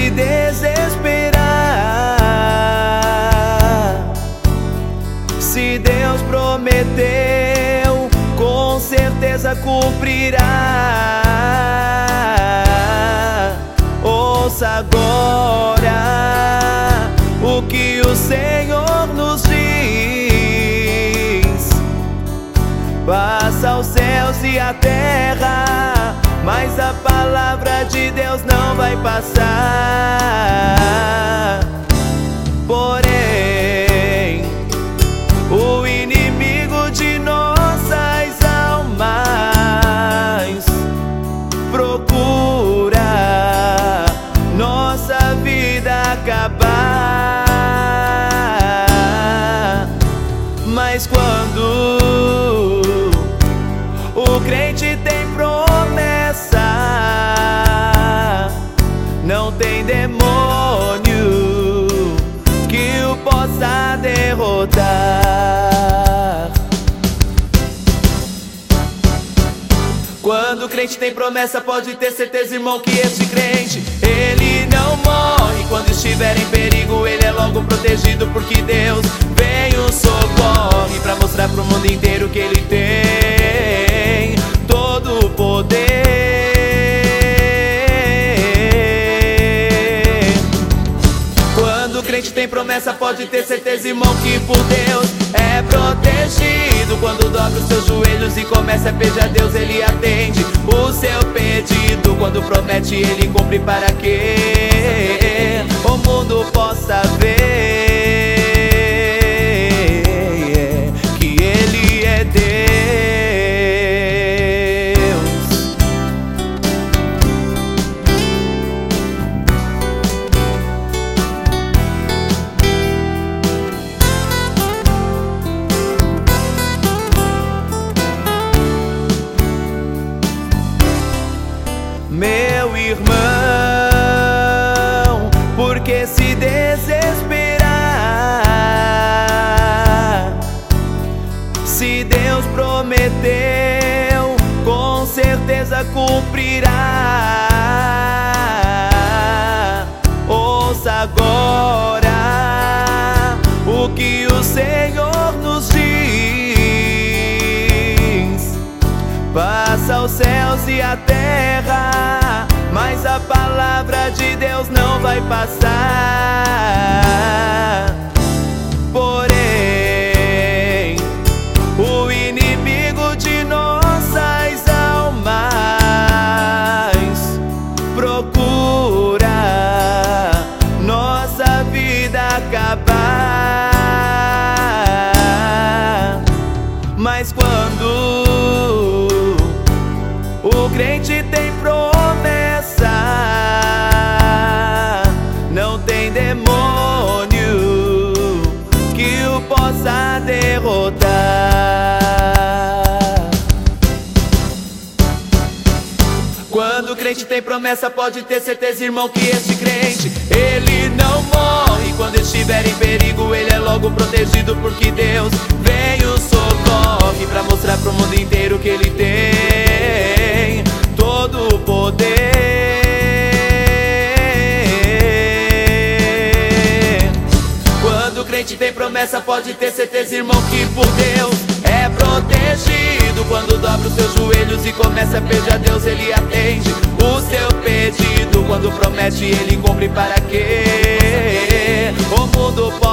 se desesperar. Se Deus prometeu, com certeza cumprirá. Ouça agora o que o Senhor nos diz. Passa os céus e a terra, mas a palavra de Deus não vai passar. Porém, o inimigo de nossas almas procura nossa vida acabar. Mas quando o crente tem promessa, não tem demônio que o possa derrotar. Quando o crente tem promessa, pode ter certeza, irmão, que este crente, ele não morre. Quando estiver em perigo, ele é logo protegido, porque Deus vem o socorre pra mostrar pro mundo inteiro que ele tem todo o poder. Quando o crente tem promessa, pode ter certeza, irmão, que por Deus é protegido. Quando dobra os seus joelhos e começa a pedir a Deus, ele atende o seu pedido. Quando promete, ele cumpre, para que o mundo possa ver que ele é Deus. Meu irmão, por que se desesperar? Se Deus prometeu, com certeza cumprirá. Ouça agora o que o Senhor nos diz. Passa os céus e a terra, mas a palavra de Deus não vai passar. Porém, o inimigo de nossas almas procura nossa vida acabar. Mas quando o crente tem promessa, não tem demônio que o possa derrotar. Quando o crente tem promessa, pode ter certeza, irmão, que este crente, ele não morre. Quando estiver em perigo, ele é logo protegido, porque Deus vem o socorre pra mostrar pro mundo inteiro que ele tem todo o poder. Quando o crente tem promessa, pode ter certeza, irmão, que por Deus é protegido. Quando dobra os seus joelhos e começa a pedir a Deus, ele atende o seu pedido. Quando promete, ele cumpre, para que o mundo possa